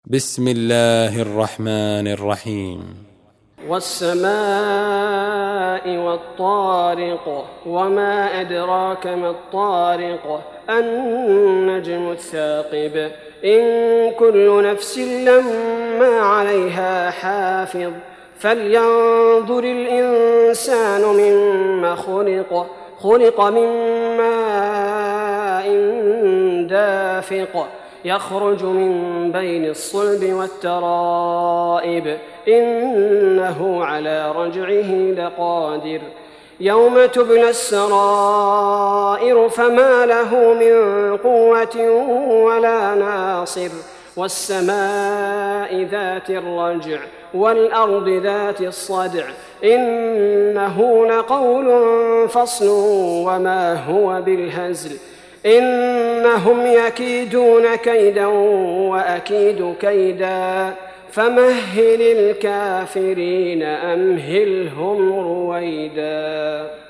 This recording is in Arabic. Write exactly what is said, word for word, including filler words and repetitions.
بسم الله الرحمن الرحيم. والسماء والطارق وما أدراك ما الطارق النجم الثاقب إن كل نفس لما عليها حافظ فلينظر الإنسان مما خلق خلق من ماء دافق يخرج من بين الصلب والترائب إنه على رجعه لقادر يوم تبلى السرائر فما له من قوة ولا ناصر والسماء ذات الرجع والأرض ذات الصدع إنه لقول فصل وما هو بالهزل إنهم يكيدون كيدا وأكيد كيدا فمهل الكافرين أمهلهم رويدا.